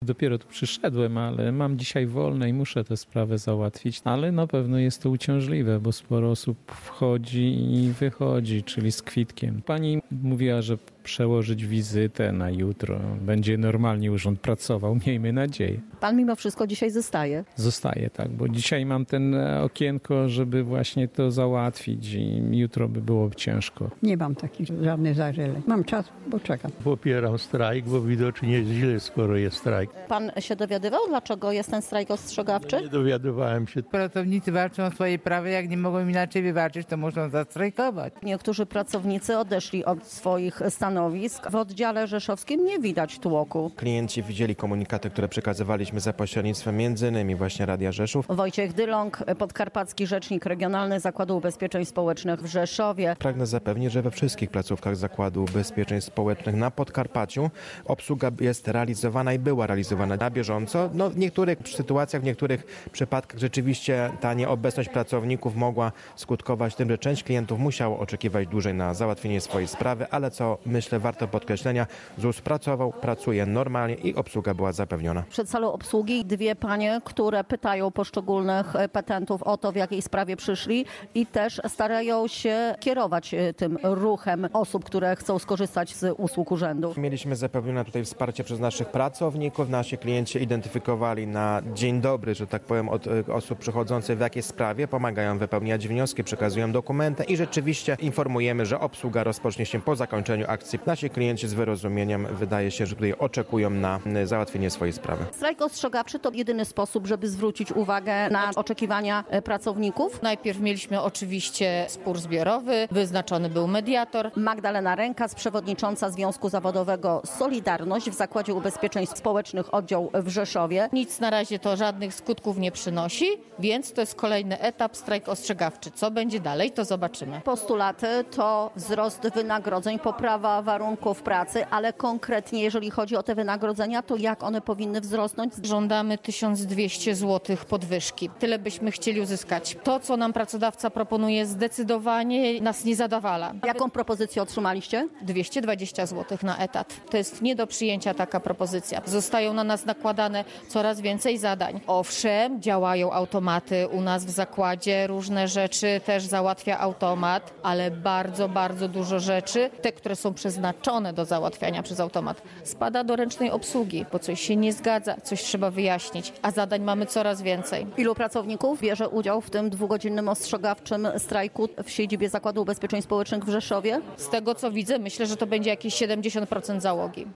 Dopiero tu przyszedłem, ale mam dzisiaj wolne i muszę tę sprawę załatwić. Ale na pewno jest to uciążliwe, bo sporo osób wchodzi i wychodzi, czyli z kwitkiem. Pani mówiła, że przełożyć wizytę na jutro. Będzie normalnie urząd pracował, miejmy nadzieję. Pan mimo wszystko dzisiaj zostaje? Zostaje, tak, bo dzisiaj mam ten okienko, żeby właśnie to załatwić i jutro by było ciężko. Nie mam takich żadnych zażaleń. Mam czas, bo czekam. Popieram strajk, bo widocznie jest źle, skoro jest strajk. Pan się dowiadywał, dlaczego jest ten strajk ostrzegawczy? Nie dowiadywałem się. Pracownicy walczą o swoje prawa, jak nie mogą inaczej wywalczyć, to muszą zastrajkować. Niektórzy pracownicy odeszli od swoich stanowisk. W oddziale rzeszowskim nie widać tłoku. Klienci widzieli komunikaty, które przekazywaliśmy za pośrednictwem m.in. właśnie Radia Rzeszów. Wojciech Dylong, podkarpacki rzecznik regionalny Zakładu Ubezpieczeń Społecznych w Rzeszowie. Pragnę zapewnić, że we wszystkich placówkach Zakładu Ubezpieczeń Społecznych na Podkarpaciu obsługa jest realizowana i była realizowana na bieżąco. W niektórych sytuacjach, w niektórych przypadkach rzeczywiście ta nieobecność pracowników mogła skutkować tym, że część klientów musiało oczekiwać dłużej na załatwienie swojej sprawy, ale co myślę warto podkreślenia, ZUS pracuje normalnie i obsługa była zapewniona. Przed salą obsługi dwie panie, które pytają poszczególnych petentów o to, w jakiej sprawie przyszli i też starają się kierować tym ruchem osób, które chcą skorzystać z usług urzędu. Mieliśmy zapewnione tutaj wsparcie przez naszych pracowników. Nasi klienci identyfikowali na dzień dobry, że tak powiem, od osób przychodzących w jakiej sprawie, pomagają wypełniać wnioski, przekazują dokumenty i rzeczywiście informujemy, że obsługa rozpocznie się po zakończeniu akcji. Nasi klienci z wyrozumieniem wydaje się, że tutaj oczekują na załatwienie swojej sprawy. Strajk ostrzegawczy to jedyny sposób, żeby zwrócić uwagę na oczekiwania pracowników. Najpierw mieliśmy oczywiście spór zbiorowy, wyznaczony był mediator. Magdalena Rękas, przewodnicząca Związku Zawodowego Solidarność w Zakładzie Ubezpieczeń Społecznych oddział w Rzeszowie. Nic na razie to żadnych skutków nie przynosi, więc to jest kolejny etap, strajk ostrzegawczy. Co będzie dalej, to zobaczymy. Postulaty to wzrost wynagrodzeń, poprawa warunków pracy, ale konkretnie jeżeli chodzi o te wynagrodzenia, to jak one powinny wzrosnąć? Żądamy 1200 zł podwyżki. Tyle byśmy chcieli uzyskać. To, co nam pracodawca proponuje, zdecydowanie nas nie zadawala. Jaką propozycję otrzymaliście? 220 zł na etat. To jest nie do przyjęcia taka propozycja. Zostają na nas nakładane coraz więcej zadań. Owszem, działają automaty u nas w zakładzie, różne rzeczy też załatwia automat, ale bardzo, bardzo dużo rzeczy, te, które są przeznaczone do załatwiania przez automat, spada do ręcznej obsługi, bo coś się nie zgadza, coś trzeba wyjaśnić, a zadań mamy coraz więcej. Ilu pracowników bierze udział w tym dwugodzinnym ostrzegawczym strajku w siedzibie Zakładu Ubezpieczeń Społecznych w Rzeszowie? Z tego, co widzę, myślę, że to będzie jakieś 70% załogi.